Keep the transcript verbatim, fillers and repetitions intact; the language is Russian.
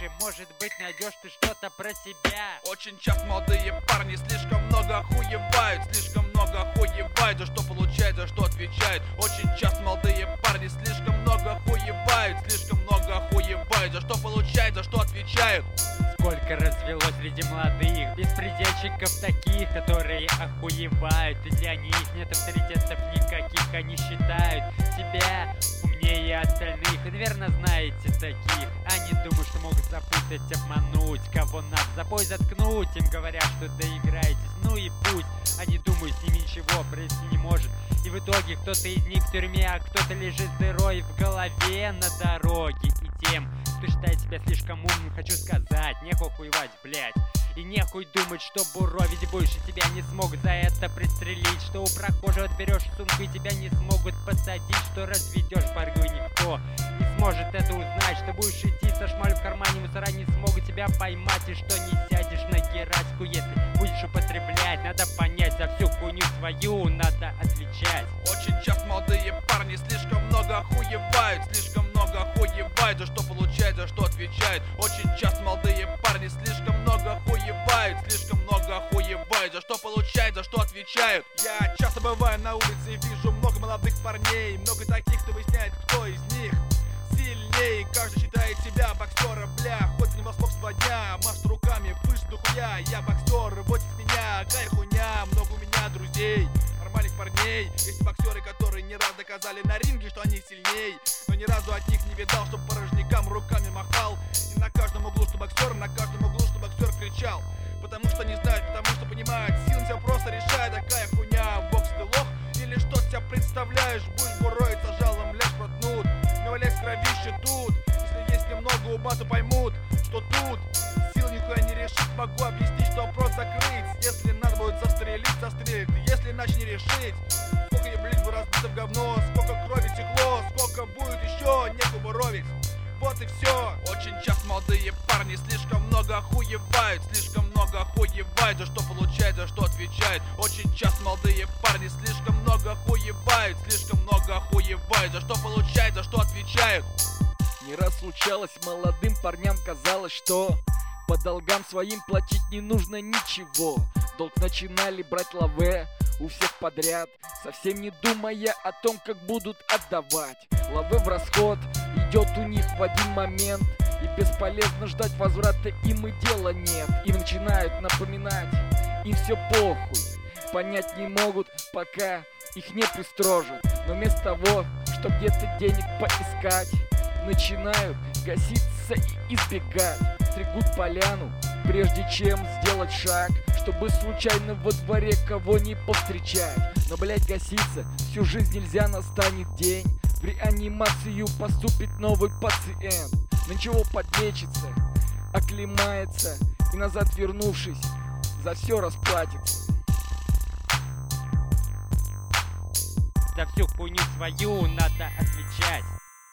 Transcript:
дальше, может быть, найдешь ты что-то про себя. Очень часто молодые парни слишком много охуевают, слишком много охуевают, за что получают, за что отвечают. Очень часто молодые парни слишком много охуевают, слишком много охуевают, за что получают, за что отвечают. Сколько развелось среди молодых беспредельщиков таких, которые охуевают, и для них нет авторитетов никаких. Они считают себя умнее остальных, и, наверное, знаете таких. Они думают, что могут запутать, обмануть, кого надо за пояс заткнуть. Им говорят, что доиграетесь, ну и пусть. Они думают, с ними ничего произойти не может, и в итоге кто-то из них в тюрьме, а кто-то лежит с дырой в голове на дороге. И тем, кто считает себя слишком умным, хочу сказать: нехуй хуевать, блять. И нехуй думать, что буровить больше тебя не смогут за это пристрелить, что у прохожего отберешь сумку и тебя не смогут посадить, что разведешь борьбу никто не сможет это узнать, что будешь идти со шмалью в кармане, мусора не смогут тебя поймать, и что не сядешь на гераську, если будешь употреблять. Надо понять, за всю хуйню свою надо отвечать. Очень часто молодые парни слишком много охуевают, слишком много охуевают, за что получают, за что отвечают. Очень часто молодые парни слишком много охуевают, слишком много охуевают, за что получают, за что отвечают. Я часто бываю на улице и вижу много молодых парней, много таких, кто выясняет, кто из них сильнее. Каждый считает себя боксера, бля, хоть не во слов два дня, машет руками, пышет дохуя. Я боксер, бойтесь меня, какая хуйня, много у меня друзей, нормальных парней. Есть боксеры, которые не раз доказали на ринге, что они сильней, но ни разу от них не видал, чтоб порожнякам руками махал. И на каждом углу, что боксер, на каждом углу, что боксер кричал. Потому что не знают, потому что понимают, сил тебя просто решает, такая хуйня. Бокс ты лох или что тебя представляешь? Будешь буровиться, жалом ляжь протнут, не валясь кровище тут. Если есть немного ума, то поймут, что тут сил нихуя не решить. Могу объяснить, что вопрос закрыть. Если надо будет застрелить, застрелит. Если иначе не решить, сколько еблить бы разбито в говно, сколько крови текло, сколько будет еще, некуда буровить. Вот и все. Очень часто молодые парни слишком много охуевают, слишком много охуевают, за что получают, за что отвечают. Очень часто молодые парни слишком много охуевают, слишком много охуевают, за что получают, за что отвечают. Не раз случалось, молодым парням казалось, что по долгам своим платить не нужно ничего. Долг начинали брать лаве у всех подряд, совсем не думая о том, как будут отдавать. Лаве в расход идет у них в один момент, и бесполезно ждать возврата им и дела нет. Им начинают напоминать, им все похуй, понять не могут, пока их не пристрожат. Но вместо того, чтобы где-то денег поискать, начинают гаситься и избегать. Стригут поляну, прежде чем сделать шаг, чтобы случайно во дворе кого не повстречать. Но, блять, гаситься всю жизнь нельзя, настанет день, в реанимацию поступит новый пациент. Но ничего, подлечится, оклемается и назад вернувшись, за все расплатится. За всю хуйню свою надо отвечать.